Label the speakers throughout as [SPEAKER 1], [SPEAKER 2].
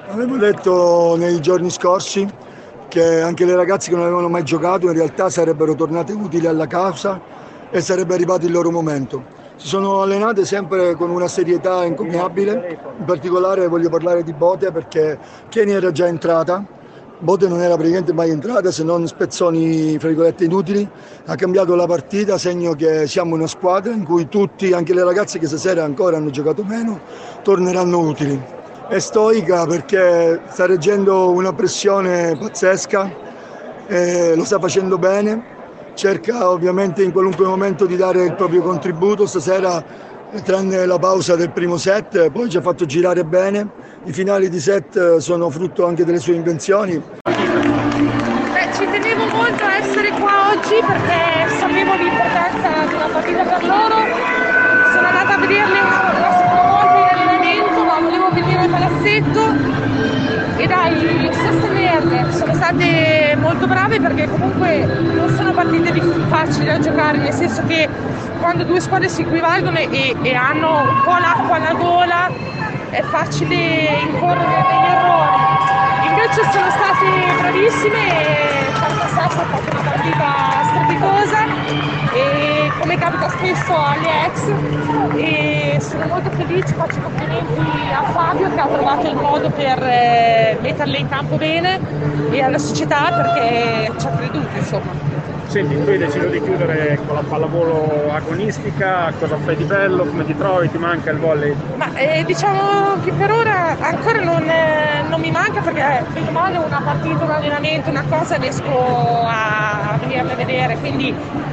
[SPEAKER 1] Avevo detto nei giorni scorsi che anche le ragazze che non avevano mai giocato in realtà sarebbero tornate utili alla causa e sarebbe arrivato il loro momento. Si sono allenate sempre con una serietà incommiabile, in particolare voglio parlare di Bote perché Chieni era già entrata, Bote non era praticamente mai entrata se non spezzoni fra virgolette inutili, ha cambiato la partita, segno che siamo una squadra in cui tutti, anche le ragazze che stasera ancora hanno giocato meno, torneranno utili. È stoica perché sta reggendo una pressione pazzesca, lo sta facendo bene, cerca ovviamente in qualunque momento di dare il proprio contributo. Stasera, tranne la pausa del primo set, poi ci ha fatto girare bene. I finali di set sono frutto anche delle sue invenzioni.
[SPEAKER 2] Ci tenevo molto a essere qua oggi perché sapevo l'importanza di una partita per loro. Sono andata a vederle una seconda volta in allenamento, ma volevo venire al palazzetto e dai, sostenerle. Sono state molto brave perché comunque non sono partite facili da giocare, nel senso che quando due squadre si equivalgono e hanno un po' l'acqua alla gola è facile incorrere negli errori. Invece sono state bravissime e Sasha ha fatto una partita strepitosa e come capita spesso alle ex, e sono molto felice, faccio complimenti a Fabio che ha trovato il modo per metterle in campo bene e alla società perché ci ha creduto, insomma.
[SPEAKER 3] Senti, tu hai deciso di chiudere con la pallavolo agonistica, cosa fai di bello, come ti trovi, ti manca il volley?
[SPEAKER 2] Ma diciamo che per ora ancora non mi manca perché vedo male una partita, un allenamento, una cosa riesco a venirle a vedere, quindi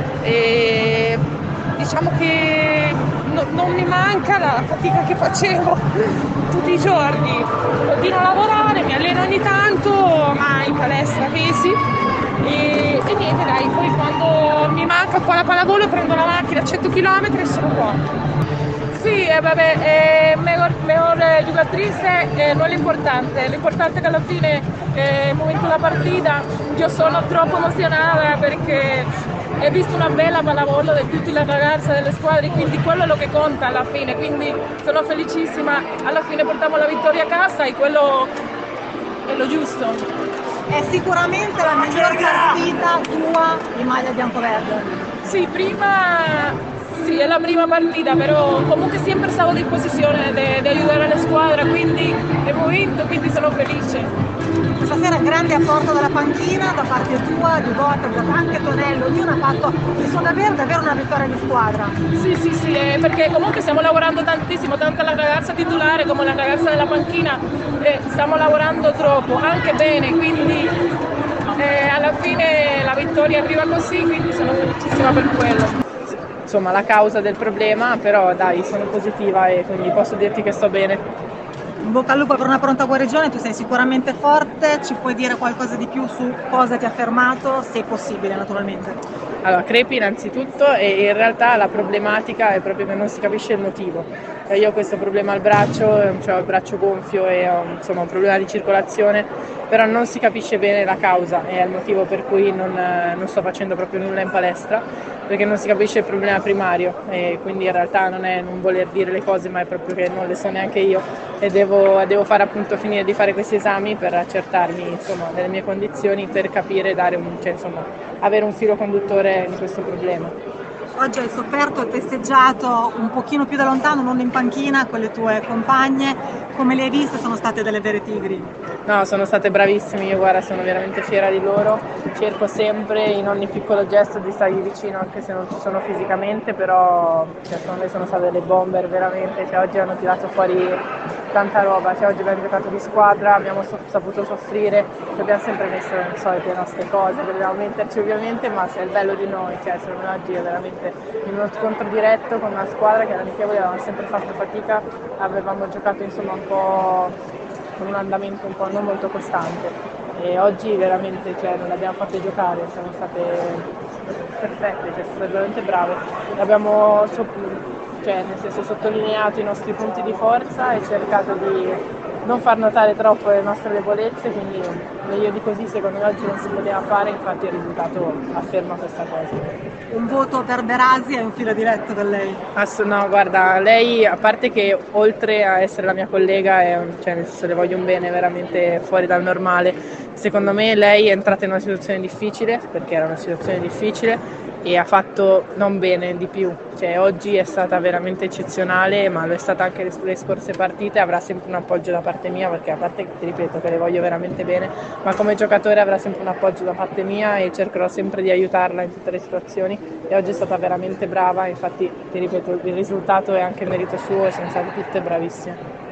[SPEAKER 2] diciamo che non mi manca la fatica che facevo tutti i giorni. Continuo a lavorare, mi alleno ogni tanto, ma in palestra pesi. E niente dai, poi quando mi manca qua la pallavolo prendo la macchina a 100 km e sono qua.
[SPEAKER 4] Sí, mejor jugatriz no es lo importante è che alla fine nel momento della partita io sono troppo emozionata perché ho visto una bella pallavolo di tutte le ragazze delle squadre, quindi quello è lo che conta alla fine, quindi sono felicissima, alla fine portiamo la vittoria a casa e quello è lo giusto.
[SPEAKER 5] È sicuramente la miglior partita tua in maglia bianco-verde.
[SPEAKER 4] Sì, sì, è la prima partita, però comunque sempre stavo a disposizione di aiutare la squadra, quindi abbiamo vinto, quindi sono felice.
[SPEAKER 5] Stasera grande apporto dalla panchina da parte tua, di Botte, anche Tonello, ognuno ha fatto il suo davvero una vittoria di squadra.
[SPEAKER 4] Sì, perché comunque stiamo lavorando tantissimo, tanto la ragazza titolare come la ragazza della panchina, stiamo lavorando troppo, anche bene, quindi alla fine la vittoria arriva così, quindi sono felicissima per quello.
[SPEAKER 6] Insomma, la causa del problema, però dai, sono positiva e quindi posso dirti che sto bene.
[SPEAKER 5] In bocca al lupo per una pronta guarigione, tu sei sicuramente forte, ci puoi dire qualcosa di più su cosa ti ha fermato, se possibile naturalmente?
[SPEAKER 6] Allora, crepi innanzitutto e in realtà la problematica è proprio che non si capisce il motivo. Io ho questo problema al braccio, cioè ho il braccio gonfio e ho insomma, un problema di circolazione, però non si capisce bene la causa e è il motivo per cui non sto facendo proprio nulla in palestra, perché non si capisce il problema primario e quindi in realtà non è non voler dire le cose, ma è proprio che non le so neanche io e devo fare appunto finire di fare questi esami per accertarmi insomma delle mie condizioni, per capire, avere un filo conduttore in questo problema.
[SPEAKER 5] Oggi hai sofferto e festeggiato un pochino più da lontano, non in panchina, con le tue compagne. Come le hai viste? Sono state delle vere tigri?
[SPEAKER 6] No, sono state bravissime, io guarda, sono veramente fiera di loro. Cerco sempre in ogni piccolo gesto di stargli vicino, anche se non ci sono fisicamente, però secondo me sono state delle bomber veramente. Oggi hanno tirato fuori tanta roba, oggi abbiamo giocato di squadra, abbiamo saputo soffrire, abbiamo sempre messo le solite nostre cose, dobbiamo metterci ovviamente, ma se è il bello di noi, secondo me oggi è veramente in uno scontro diretto con una squadra che all'amichevole avevamo sempre fatto fatica, avevamo giocato insomma un po' con un andamento un po' non molto costante e oggi veramente non le abbiamo fatte giocare, siamo state perfette, siamo state veramente brave, abbiamo nel senso sottolineato i nostri punti di forza e cercato di non far notare troppo le nostre debolezze, quindi meglio di così secondo me oggi non si poteva fare, infatti il risultato afferma questa cosa.
[SPEAKER 5] Un voto per Berasi è un filo diretto con lei?
[SPEAKER 6] No, guarda, lei a parte che oltre a essere la mia collega, cioè nel senso le voglio un bene veramente fuori dal normale, secondo me lei è entrata in una situazione difficile, perché era una situazione difficile, e ha fatto non bene di più, cioè oggi è stata veramente eccezionale, ma lo è stata anche le scorse partite, avrà sempre un appoggio da parte mia, perché a parte ti ripeto che le voglio veramente bene, ma come giocatore avrà sempre un appoggio da parte mia e cercherò sempre di aiutarla in tutte le situazioni, e oggi è stata veramente brava, infatti ti ripeto il risultato è anche merito suo, sono state tutte bravissime.